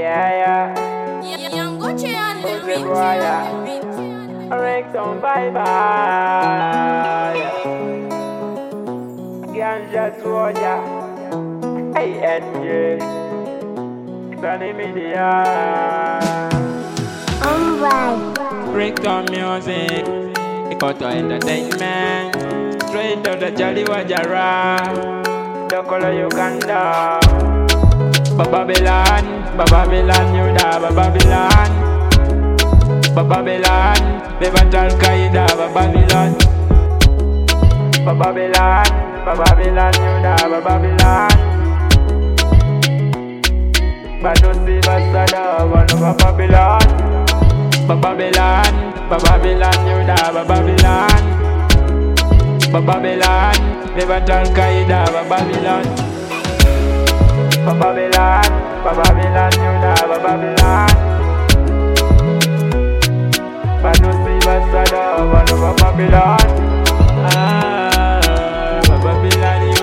yeah. Young Gucci and Who's the the boy, yeah? Erection bye-bye. Ganja Soja. Hey, NJ. Sunny Media. Breakdown music. Ikoto entertainment. Straight to the Jolly Wajara. Dokolo Uganda. Babylon, you da Babylon. Babylon, Bebat Al-Qaeda, Babylon. Babylon, you da Babylon. Badusi Basada, one of Babylon. Babylon, you da Babylon. Babylon, Bebat Al-Qaeda, Babylon. Babylon, you da Babylon. Badusi Basada, one of Babylon. Babylon, you.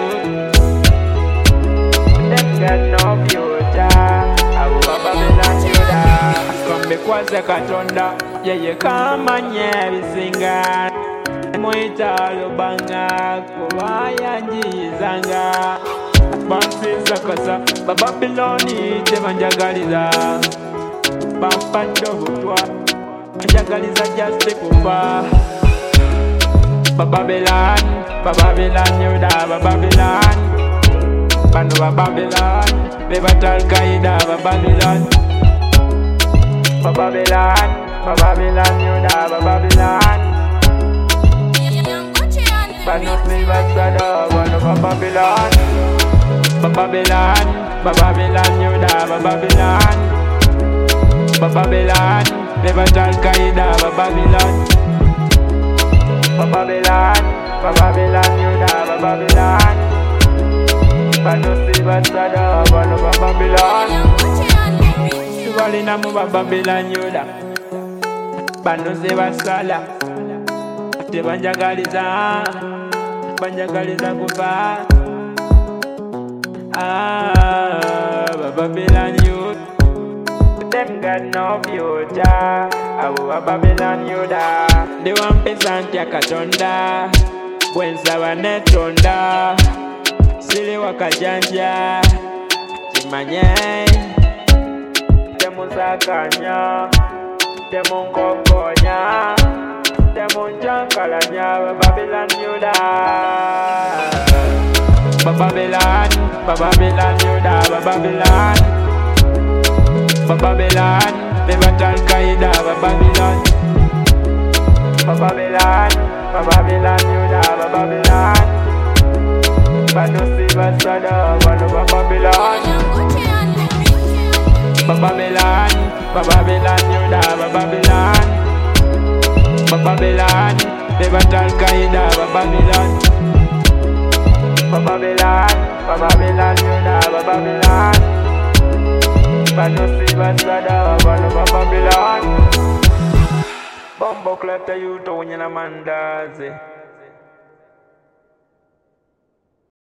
Them got no future. Babylon, you da. Come because the Katonda, yeah, you come and yeah, we sing. Moita lubanga, kubaya njizanga. Bansi zakasa, Babyloni tevanjagaliza. Bampando butwa, njagaliza just kufa. Babylon, you da Babylon. Banu Babylon, Bebat Al-Qaeda, Babylon. Babylon, you da Babylon. Badusi Basada, one of Babylon. Babylon, you da Babylon. Babylon, Bebat Al-Qaeda, Babylon. Babylon, you da Babylon. Badusi Basada, one of Babylon. Subalina mu Babylon, you da. Badusi Basada. Tebanjagaliza kufa. Babylon youth, them got no future. Babylon youth, they want peasant ya Katonda. Bwenza banetonda, sili wakajanja. Chimanye, temusakanya, temunkokonya. Temunjankalanya, Babylon youth. Babylon, you da Babylon. Babylon, Bebat Al-Qaeda, Babylon. Babylon, you da Babylon. Badusi Basada, one of Babylon. Babylon, you da Babylon. Babylon, Bebat Al-Qaeda, Babylon. Babylon, you da Babylon. Badusi Basada, one of Babylon. Bombo clap to you to win a mandazi.